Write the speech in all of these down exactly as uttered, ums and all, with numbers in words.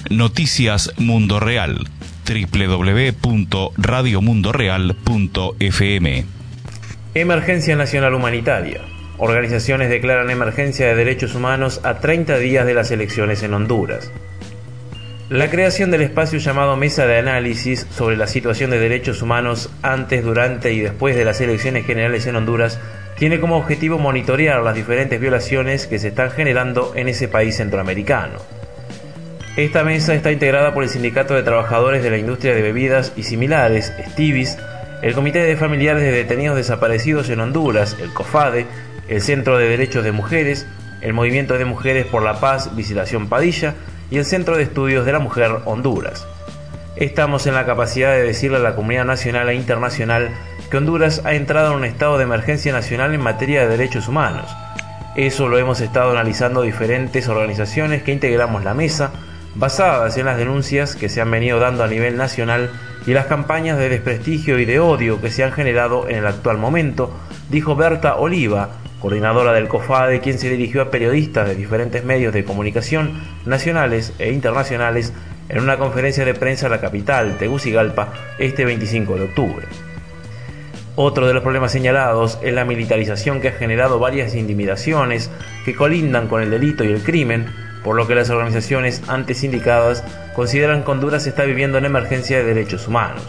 Noticias Mundo Real, doble u doble u doble u punto radio mundo real punto f m. Emergencia nacional humanitaria. Organizaciones declaran emergencia de derechos humanos a treinta días de las elecciones en Honduras. La creación del espacio llamado Mesa de Análisis sobre la situación de derechos humanos antes, durante y después de las elecciones generales en Honduras tiene como objetivo monitorear las diferentes violaciones que se están generando en ese país centroamericano. Esta mesa está integrada por el Sindicato de Trabajadores de la Industria de Bebidas y Similares, STIBIS, el Comité de Familiares de Detenidos Desaparecidos en Honduras, el COFADE, el Centro de Derechos de Mujeres, el Movimiento de Mujeres por la Paz, Visilación Padilla, y el Centro de Estudios de la Mujer Honduras. Estamos en la capacidad de decirle a la comunidad nacional e internacional que Honduras ha entrado en un estado de emergencia nacional en materia de derechos humanos. Eso lo hemos estado analizando diferentes organizaciones que integramos la mesa, basadas en las denuncias que se han venido dando a nivel nacional y las campañas de desprestigio y de odio que se han generado en el actual momento, dijo Berta Oliva, coordinadora del COFADE, quien se dirigió a periodistas de diferentes medios de comunicación nacionales e internacionales en una conferencia de prensa en la capital, Tegucigalpa, este veinticinco de octubre. Otro de los problemas señalados es la militarización que ha generado varias intimidaciones que colindan con el delito y el crimen, por lo que las organizaciones antes indicadas consideran que Honduras está viviendo una emergencia de derechos humanos.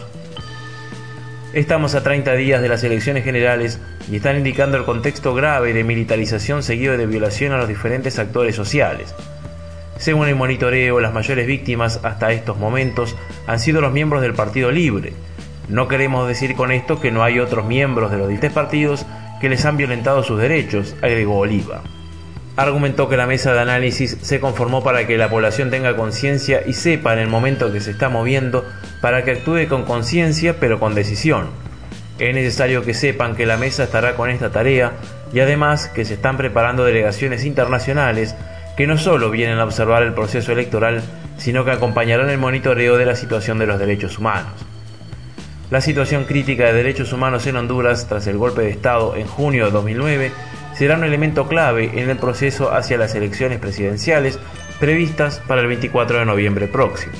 Estamos a treinta días de las elecciones generales y están indicando el contexto grave de militarización seguido de violación a los diferentes actores sociales. Según el monitoreo, las mayores víctimas hasta estos momentos han sido los miembros del Partido Libre. No queremos decir con esto que no hay otros miembros de los diferentes partidos que les han violentado sus derechos, agregó Oliva. Argumentó que la mesa de análisis se conformó para que la población tenga conciencia y sepa en el momento que se está moviendo para que actúe con conciencia pero con decisión. Es necesario que sepan que la mesa estará con esta tarea y además que se están preparando delegaciones internacionales que no solo vienen a observar el proceso electoral, sino que acompañarán el monitoreo de la situación de los derechos humanos. La situación crítica de derechos humanos en Honduras tras el golpe de Estado en junio de dos mil nueve será un elemento clave en el proceso hacia las elecciones presidenciales previstas para el veinticuatro de noviembre próximo.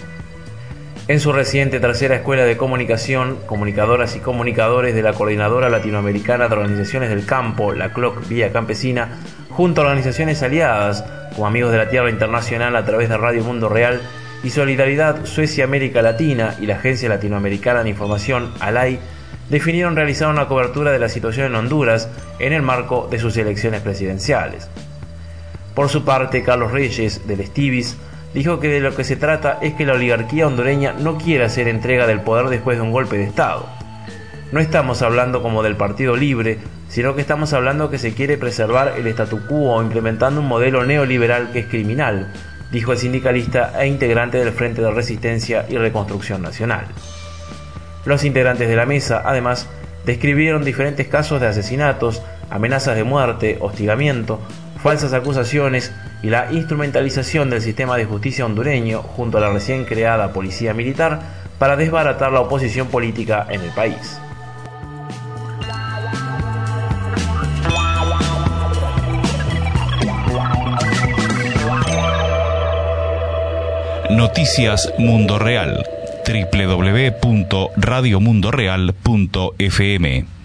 En su reciente tercera escuela de comunicación, comunicadoras y comunicadores de la Coordinadora Latinoamericana de Organizaciones del Campo, la C L O C Vía Campesina, junto a organizaciones aliadas como Amigos de la Tierra Internacional a través de Radio Mundo Real y Solidaridad Suecia América Latina y la Agencia Latinoamericana de Información, ALAI, definieron realizar una cobertura de la situación en Honduras en el marco de sus elecciones presidenciales. Por su parte, Carlos Reyes, del STIBIS, dijo que de lo que se trata es que la oligarquía hondureña no quiere hacer entrega del poder después de un golpe de Estado. No estamos hablando como del Partido Libre, sino que estamos hablando que se quiere preservar el statu quo implementando un modelo neoliberal que es criminal, dijo el sindicalista e integrante del Frente de Resistencia y Reconstrucción Nacional. Los integrantes de la mesa, además, describieron diferentes casos de asesinatos, amenazas de muerte, hostigamiento, falsas acusaciones y la instrumentalización del sistema de justicia hondureño junto a la recién creada Policía Militar para desbaratar la oposición política en el país. Noticias Mundo Real, doble u doble u doble u punto radio mundo real punto f m.